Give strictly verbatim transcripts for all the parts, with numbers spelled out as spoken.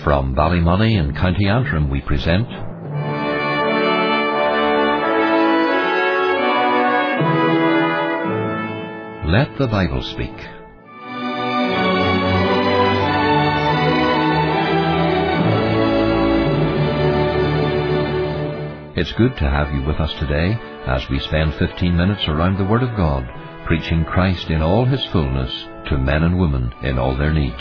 From Ballymoney in County Antrim we present Let the Bible Speak. It's good to have you with us today as we spend fifteen minutes around the Word of God, preaching Christ in all His fullness to men and women in all their need.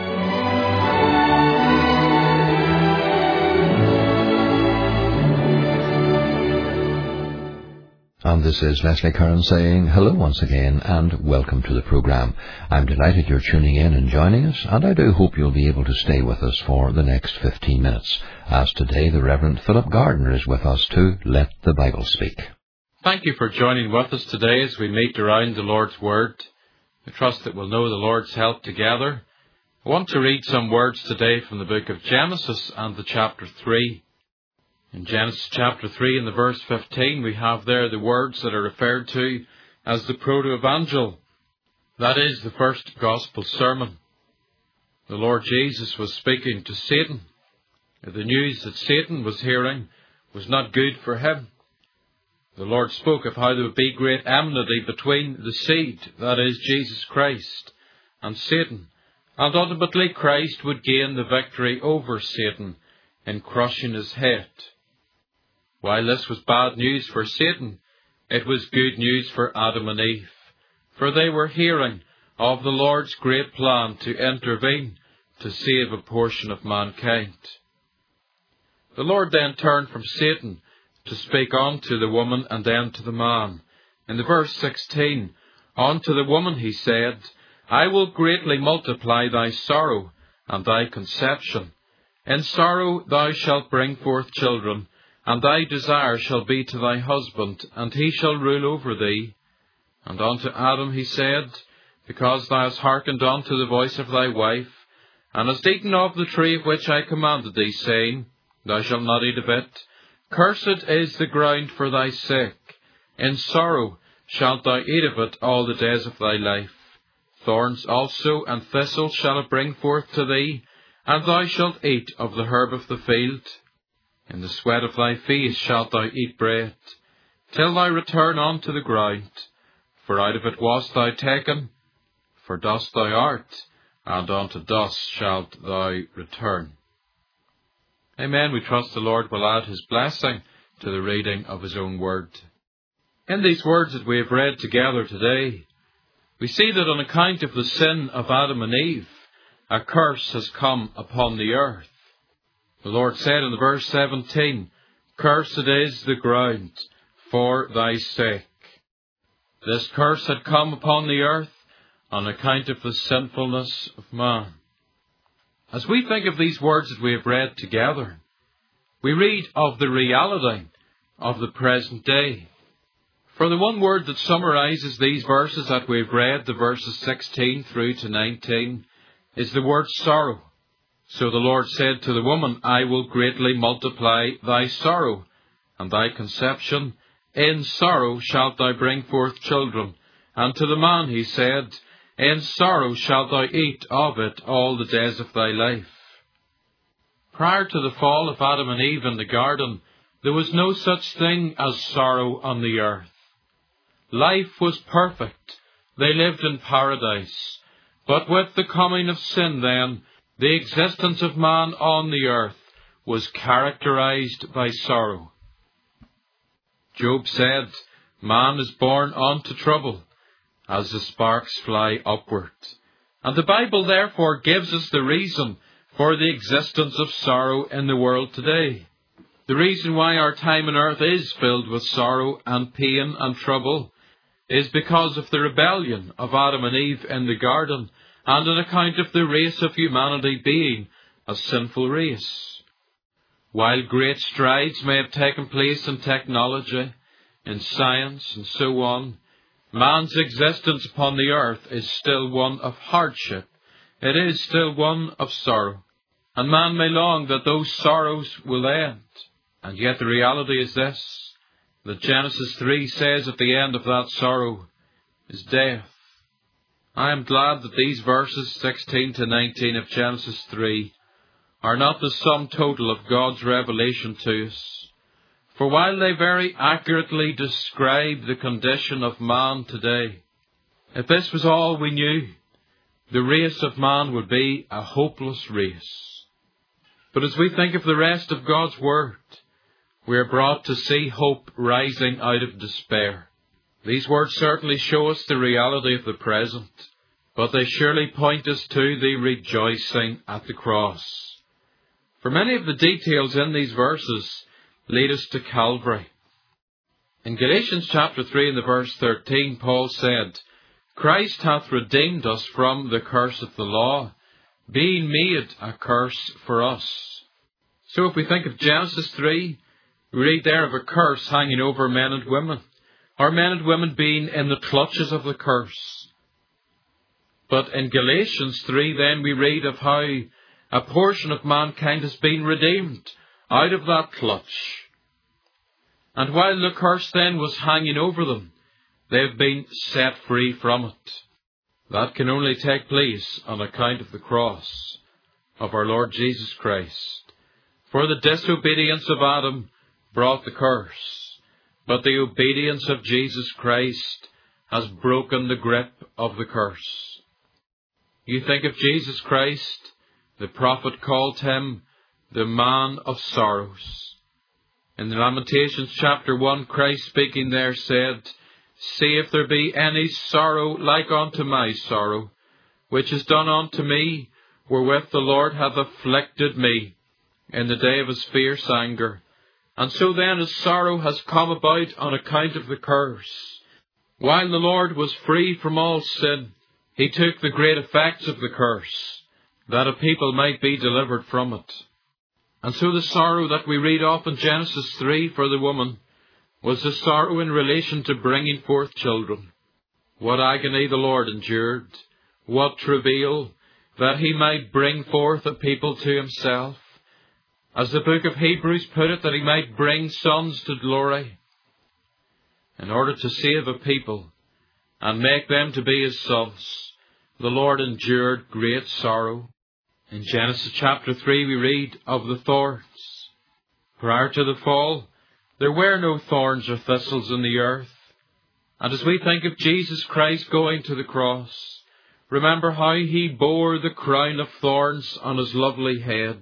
And this is Leslie Curran saying hello once again and welcome to the programme. I'm delighted you're tuning in and joining us, and I do hope you'll be able to stay with us for the next fifteen minutes, as today the Reverend Philip Gardner is with us to Let the Bible Speak. Thank you for joining with us today as we meet around the Lord's Word. I trust that we'll know the Lord's help together. I want to read some words today from the book of Genesis and the chapter three. In Genesis chapter three and the verse fifteen, we have there the words that are referred to as the proto-evangel. That is the first gospel sermon. The Lord Jesus was speaking to Satan. The news that Satan was hearing was not good for him. The Lord spoke of how there would be great enmity between the seed, that is Jesus Christ, and Satan, and ultimately Christ would gain the victory over Satan in crushing his head. While this was bad news for Satan, it was good news for Adam and Eve, for they were hearing of the Lord's great plan to intervene to save a portion of mankind. The Lord then turned from Satan to speak unto the woman and then to the man. In the verse sixteen, unto the woman he said, I will greatly multiply thy sorrow and thy conception. In sorrow thou shalt bring forth children, and thy desire shall be to thy husband, and he shall rule over thee. And unto Adam he said, because thou hast hearkened unto the voice of thy wife, and hast eaten of the tree of which I commanded thee, saying, thou shalt not eat of it, cursed is the ground for thy sake. In sorrow shalt thou eat of it all the days of thy life. Thorns also and thistles shall it bring forth to thee, and thou shalt eat of the herb of the field. In the sweat of thy face shalt thou eat bread, till thou return unto the ground. For out of it wast thou taken, for dust thou art, and unto dust shalt thou return. Amen. We trust the Lord will add His blessing to the reading of His own word. In these words that we have read together today, we see that on account of the sin of Adam and Eve, a curse has come upon the earth. The Lord said in the verse seventeen, cursed is the ground for thy sake. This curse had come upon the earth on account of the sinfulness of man. As we think of these words that we have read together, we read of the reality of the present day. For the one word that summarizes these verses that we've read, the verses sixteen through to nineteen, is the word sorrow. So the Lord said to the woman, I will greatly multiply thy sorrow and thy conception. In sorrow shalt thou bring forth children. And to the man he said, in sorrow shalt thou eat of it all the days of thy life. Prior to the fall of Adam and Eve in the garden, there was no such thing as sorrow on the earth. Life was perfect. They lived in paradise. But with the coming of sin then, the existence of man on the earth was characterized by sorrow. Job said, man is born unto trouble, as the sparks fly upward. And the Bible therefore gives us the reason for the existence of sorrow in the world today. The reason why our time on earth is filled with sorrow and pain and trouble is because of the rebellion of Adam and Eve in the garden, and on account of the race of humanity being a sinful race. While great strides may have taken place in technology, in science, and so on, man's existence upon the earth is still one of hardship. It is still one of sorrow. And man may long that those sorrows will end. And yet the reality is this, that Genesis three says at the end of that sorrow is death. I am glad that these verses sixteen to nineteen of Genesis three are not the sum total of God's revelation to us. For while they very accurately describe the condition of man today, if this was all we knew, the race of man would be a hopeless race. But as we think of the rest of God's Word, we are brought to see hope rising out of despair. These words certainly show us the reality of the present, but they surely point us to the rejoicing at the cross. For many of the details in these verses lead us to Calvary. In Galatians chapter three and the verse thirteen, Paul said, Christ hath redeemed us from the curse of the law, being made a curse for us. So if we think of Genesis three, we read there of a curse hanging over men and women, or men and women being in the clutches of the curse. But in Galatians three then we read of how a portion of mankind has been redeemed out of that clutch. And while the curse then was hanging over them, they have been set free from it. That can only take place on account of the cross of our Lord Jesus Christ. For the disobedience of Adam brought the curse, but the obedience of Jesus Christ has broken the grip of the curse. You think of Jesus Christ, the prophet called him the man of sorrows. In the Lamentations chapter one, Christ speaking there said, See if there be any sorrow like unto my sorrow, which is done unto me, wherewith the Lord hath afflicted me in the day of his fierce anger. And so then his sorrow has come about on account of the curse. While the Lord was free from all sin, he took the great effects of the curse, that a people might be delivered from it. And so the sorrow that we read of in Genesis three for the woman was the sorrow in relation to bringing forth children. What agony the Lord endured, what travail, that he might bring forth a people to himself. As the book of Hebrews put it, that he might bring sons to glory. In order to save a people and make them to be his sons, the Lord endured great sorrow. In Genesis chapter three we read of the thorns. Prior to the fall, there were no thorns or thistles in the earth. And as we think of Jesus Christ going to the cross, remember how he bore the crown of thorns on his lovely head.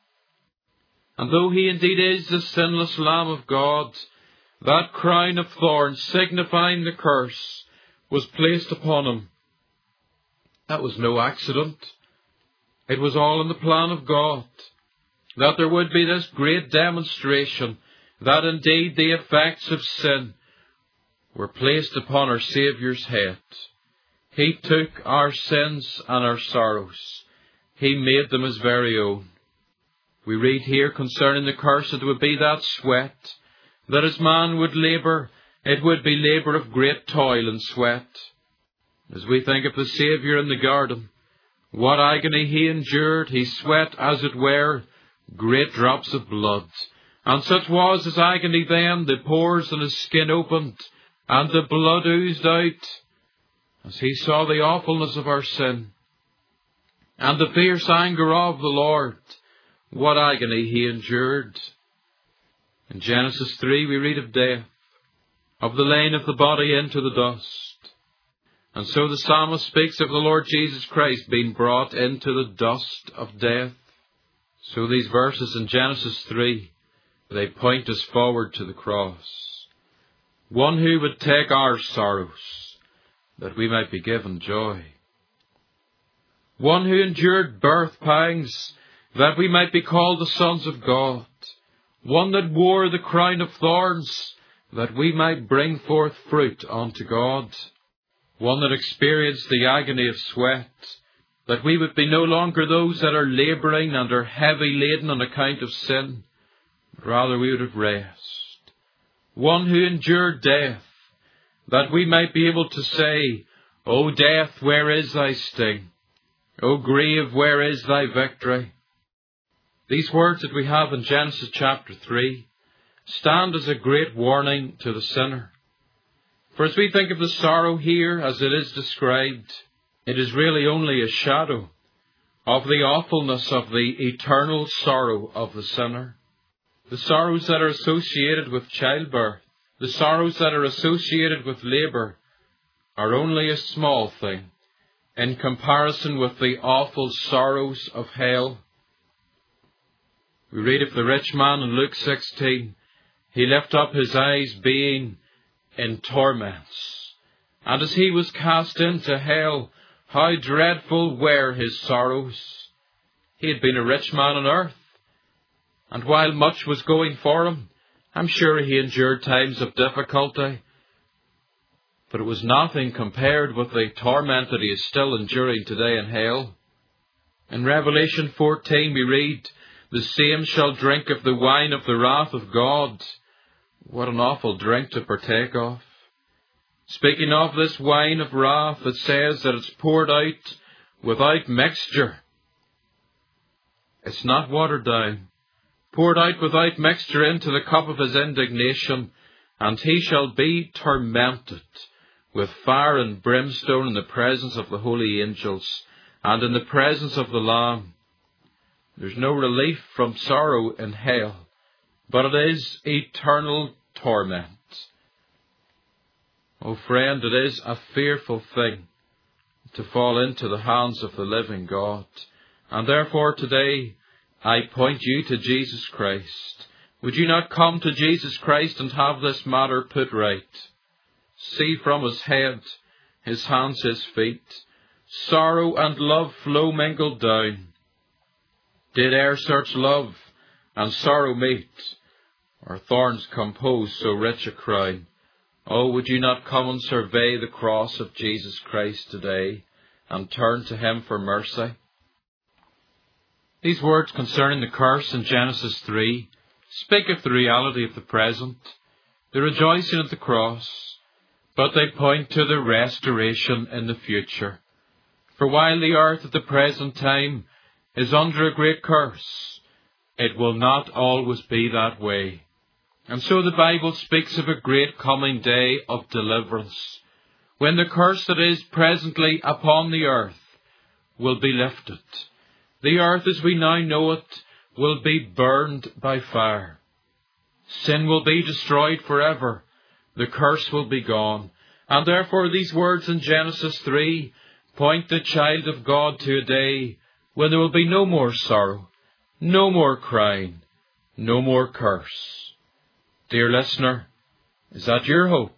And though he indeed is the sinless Lamb of God, that crown of thorns, signifying the curse, was placed upon him. That was no accident. It was all in the plan of God, that there would be this great demonstration that indeed the effects of sin were placed upon our Saviour's head. He took our sins and our sorrows. He made them his very own. We read here concerning the curse, it would be that sweat, that as man would labour, it would be labour of great toil and sweat. As we think of the Saviour in the garden, what agony he endured, he sweat, as it were, great drops of blood. And such was his agony then, the pores in his skin opened, and the blood oozed out, as he saw the awfulness of our sin, and the fierce anger of the Lord. What agony he endured. In Genesis three we read of death, of the laying of the body into the dust. And so the psalmist speaks of the Lord Jesus Christ being brought into the dust of death. So these verses in Genesis three, they point us forward to the cross. One who would take our sorrows, that we might be given joy. One who endured birth pangs, that we might be called the sons of God. One that wore the crown of thorns, that we might bring forth fruit unto God. One that experienced the agony of sweat, that we would be no longer those that are labouring and are heavy laden on account of sin, but rather we would have rest. One who endured death, that we might be able to say, O death, where is thy sting? O grave, where is thy victory? These words that we have in Genesis chapter three stand as a great warning to the sinner. For as we think of the sorrow here as it is described, it is really only a shadow of the awfulness of the eternal sorrow of the sinner. The sorrows that are associated with childbirth, the sorrows that are associated with labour, are only a small thing in comparison with the awful sorrows of hell. We read of the rich man in Luke sixteen. He lifted up his eyes being in torments. And as he was cast into hell, how dreadful were his sorrows. He had been a rich man on earth. And while much was going for him, I'm sure he endured times of difficulty. But it was nothing compared with the torment that he is still enduring today in hell. In Revelation fourteen we read, the same shall drink of the wine of the wrath of God. What an awful drink to partake of. Speaking of this wine of wrath, it says that it's poured out without mixture. It's not watered down. Poured out without mixture into the cup of his indignation, and he shall be tormented with fire and brimstone in the presence of the holy angels, and in the presence of the Lamb. There's no relief from sorrow in hell, but it is eternal torment. Oh friend, it is a fearful thing to fall into the hands of the living God. And therefore today I point you to Jesus Christ. Would you not come to Jesus Christ and have this matter put right? See from his head, his hands, his feet, sorrow and love flow mingled down. Did e'er such love and sorrow meet, or thorns compose so rich a crown? Oh, would you not come and survey the cross of Jesus Christ today, and turn to him for mercy? These words concerning the curse in Genesis three speak of the reality of the present, the rejoicing at the cross, but they point to the restoration in the future. For while the earth at the present time is under a great curse, it will not always be that way. And so the Bible speaks of a great coming day of deliverance, when the curse that is presently upon the earth will be lifted. The earth as we now know it will be burned by fire. Sin will be destroyed forever. The curse will be gone. And therefore these words in Genesis three point the child of God to a day when there will be no more sorrow, no more crying, no more curse. Dear listener, is that your hope?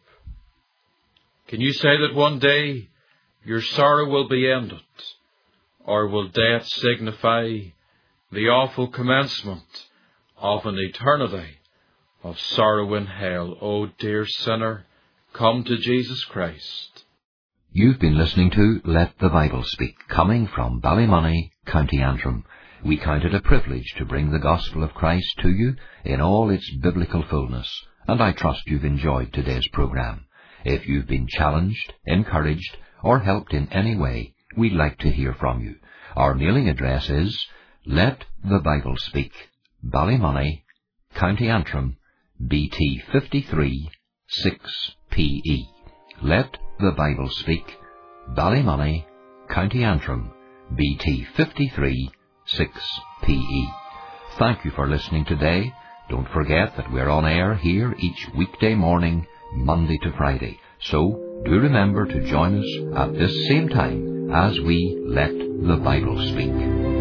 Can you say that one day your sorrow will be ended? Or will death signify the awful commencement of an eternity of sorrow in hell? Oh, dear sinner, come to Jesus Christ. You've been listening to Let the Bible Speak, coming from Ballymoney, County Antrim. We count it a privilege to bring the gospel of Christ to you in all its biblical fullness, and I trust you've enjoyed today's program. If you've been challenged, encouraged, or helped in any way, we'd like to hear from you. Our mailing address is Let the Bible Speak, Ballymoney, County Antrim, B T fifty-three six P E. Let the Bible Speak, Ballymoney, County Antrim, B T fifty-three six P E. Thank you for listening today. Don't forget that we're on air here each weekday morning, Monday to Friday. So do remember to join us at this same time as we Let the Bible Speak.